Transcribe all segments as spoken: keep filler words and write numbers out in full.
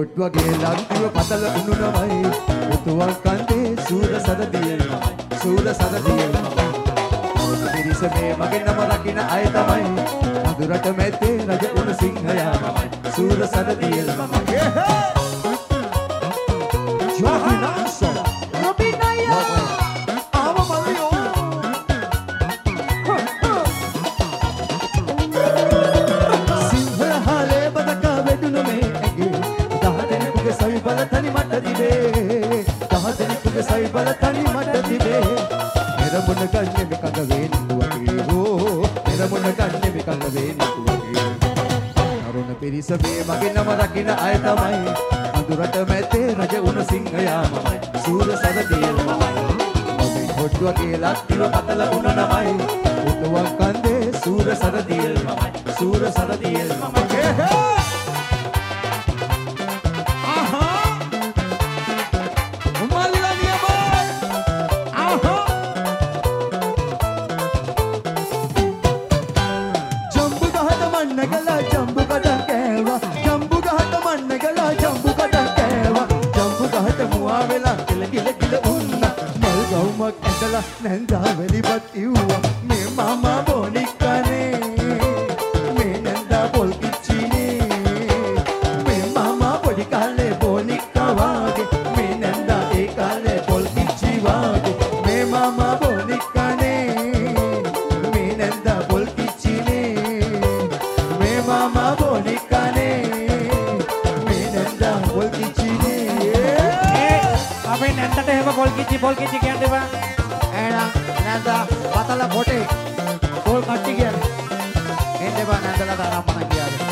Hot වගේ ලක්දිව පතල උණුනමයි රුතුවක් කන්දේ සූර සරදියෙල්මයි සූර සරදියෙල්මයි පිරිස මේ මගේ නම රකින්න අය තමයි මధుරට මැද්දේ රජ උණු සිංහයාමයි සූර සරදියෙල්මයි ජෝහිනාසෝ රොබිනයා ආව මල්ලියෝ සිංහලහලේ බදක වෙදුණු මේ ඇගේ දහ දෙනෙකුගේ සවි බල තනි මට දිවේ දහ දෙනෙකුගේ සවි බල තනි මට දිවේ මෙරමුණ ගන්නේ මේ කඳ වේනිකුවගේ හෝ මෙරමුණ ගන්නේ මේ කඳ වේනිකුවගේ තරුණ පිරිස මේ මගේ නම රකින්න අය තමයි මధుරට මැද්දේ රජ උණු සිංහයාමයි සූර සරදියෙල්මයි ඔබේ හොට් වගේ ලක්දිව පතල උණ නමයි උතුවක් කන්දේ සූර සරදියෙල්මයි සූර සරදියෙල්මයි ආහා මල්ලනිය බෝල් ආහා ජම්බු ගහට මන්න ගලා ජම්බු කඩන් කෑවා ජම්බු ගහට මන්න ගලා ජම්බු කඩන් කෑවා ජම්බු ගහට මුවා වෙලා කිල කිල කිල උන්නා මල් ගවුමක් ඇඳලා නැන්දා වෙලිපත් ඉව්වා මේ මාමා බොනික්කනේ මේ නැන්දා පොල් කිච්චිනේ මේ මාමා පොඩි කාලේ බොනික්කා වාගේ මේ නැන්දා ඒ කාලේ පොල් කිච්චි වාගේ මේ මාමා බොනික්කනේ මේ නැන්දා පොල් කිච්චිනේ මේ මාමා බොනික්කනේ මේ නැන්දා පොල් කිච්චිනේ අපේ නැන්දට එහෙම පොල් කිච්චි පොල් කිච්චි කියන්නේ බා එහෙනම් නැන්දා පතල කොටේ පොල් කට්ටි කියන්නේ එන්න බා නැන්දලා තරම්මන කියන්නේ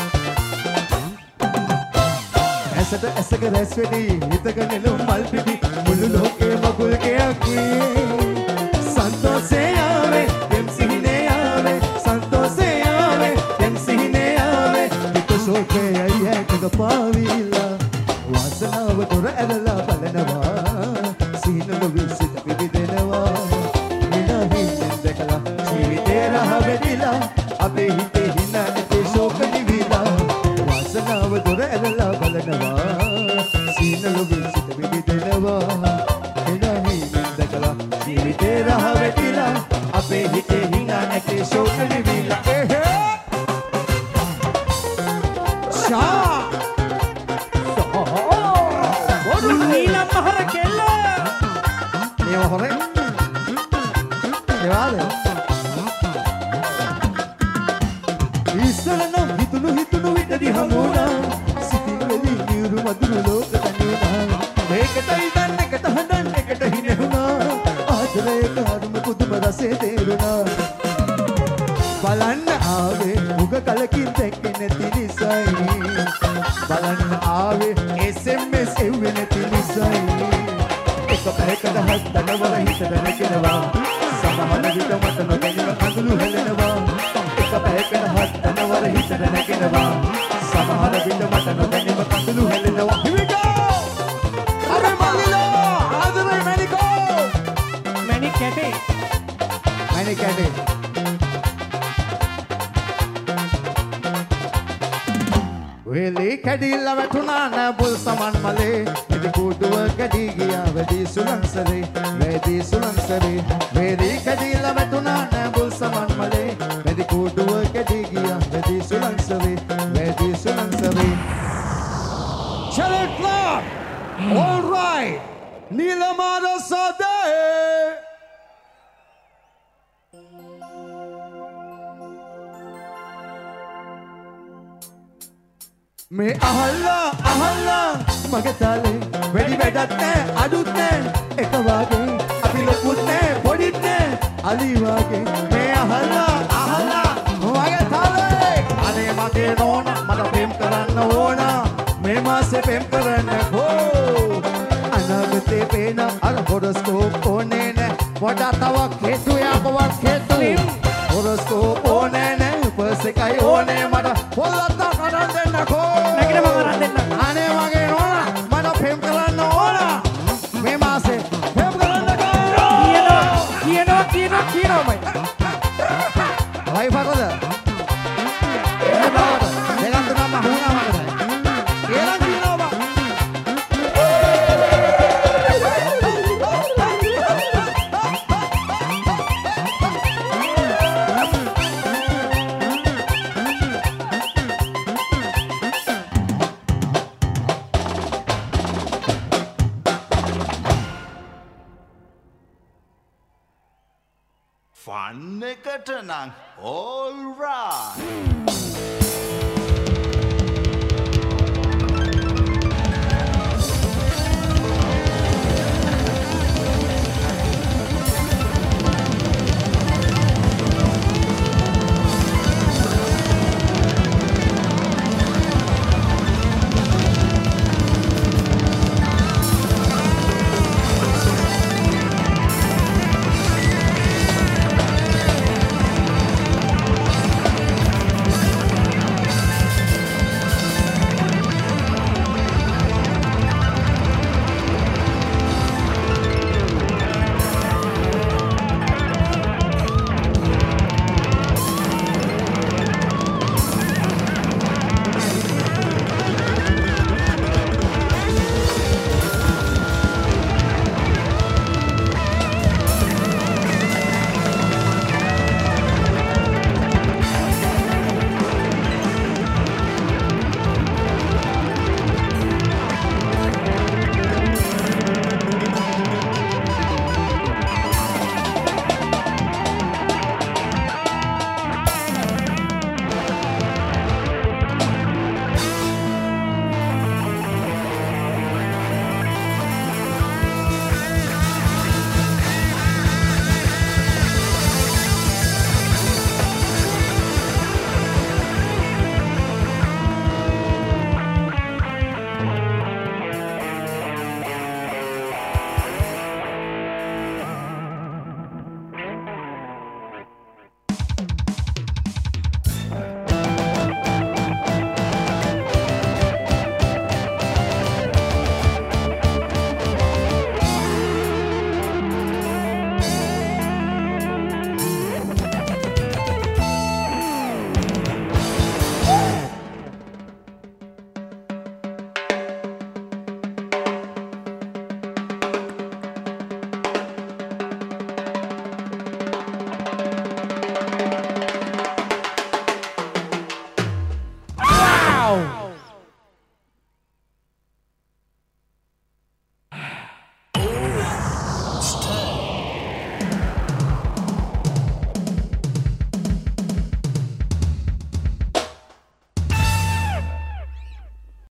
ඇසට ඇසක රැස් වෙඩි හිතක නෙළුම් මල් පිපි මුළු ලෝකේ මගුල් ගයක් වේ සන්තෝෂේ ආවේ දෙම් සිහිනේ ආවේ සන්තෝෂේ ආවේ දෙම් සිහිනේ ආවේ හිත ශෝකේ අයියා කක පාවිලා වාසනාව තොර ඇරලා බලනවා සීනල විසිත පිබිදෙනවා විනාහි දැකලා ජීවිතේ රහ වෙදිලා අපේ හිතේ හින ඇති ශෝක නිවිලා වාසනාව තොර ඇරලා බලනවා සීනල විසිත පිබිදෙනවා විනාහි දැකලා ජීවිතේ රහ වෙදිලා අපේ හිතේ හින ඇති ශෝක නිවිලා ෂා නීලම් මහර කෙල්ල මේ හොරේ ඒවාද ඉස්සරනම් හිතුණු හිතුණු විතරි හමුණා සිතින් වෙලි නියුරු මధుර ලෝක දන්නුණා මේකට ඉඳන් එකට හදන් එකට හිනෙහුණා ආදරේක හරුම පුදුම රසේ තේරුණා බලන්න ආවේ මුග කලකින් දැක්කේ නැති නිසයි බලන්න ආවේ එස් එම් එස් එව්වේ නැති නිසයි එක පැයකට හත්නවර හිතට නැගෙනවා සමහර විට මට නොදැනෙන කඳුළු හෙලනවා එක පැයකට හත්නවර හිතට නැගෙනවා සමහර විට මට නොදැනෙන කඳුළු හෙලනවා here we go අර මල්ලිලා ආදරේ මැනිකෝ මැනික් කැටේ මැනික් කැටේ වෙලේ කැඩිලා වැටුණා නැබුල් සමන් මලේ ඉදි කුඩුව කැඩී ගියා වැඩි සුලංසරේ වැඩි සුලංසරේ වෙලේ කැඩිලා වැටුණා නැබුල් සමන් මලේ වැඩි කුඩුව කැඩී ගියා වැඩි සුලංසරේ වැඩි සුලංසරේ Charlotte Clark all right Nilamara Sade මේ අහල්ලා අහල්ලා මගේ තාලේ වැඩි වැඩක් නෑ අඩුත් නෑ එක වාගේ අපි ලොකුත් නෑ පොඩිත් නෑ අලි වාගේ මේ අහල්ලා අහල්ලා මගේ තාලේ අනේ මගේ නෝන මට ප්‍රේම කරන්න ඕන මේ මාසේ ප්‍රේම කරන්න හෝ අනාගතේ පේන අර හොරස්කෝප් ඕනේ නෑ වඩා තවක් හේතු යකවක් හේතු හොරස්කෝප් ඕනේ නෑ පර්ස් එකයි ඕනේ මට පොල්ලත් කරන් දෙන්නකෝ නැගිට මම කරන් දෙන්න අනේ මගේ නෝනා මට ප්‍රේම කරන්න ඕන මේ මාසේ ප්‍රේම කරන්නකෝ කියනවා කියනවා කියනවා කියනවාමයි වයි පරද එන්න බවට දෙලන් තුනම හුණා මට කියලා කියනවා better now. All right. Wow!